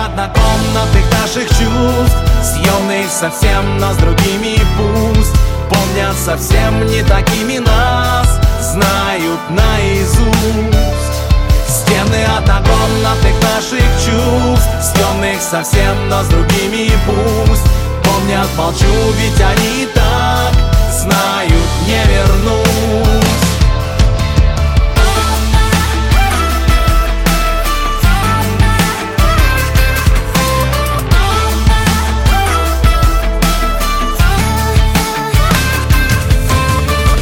однокомнатных наших чувств, съемных совсем, но с другими пусть помнят совсем не такими нас, знают наизусть. Стены однокомнатных наших чувств, съемных совсем, но с другими пусть помнят, молчу, ведь они и так знают, не вернуть.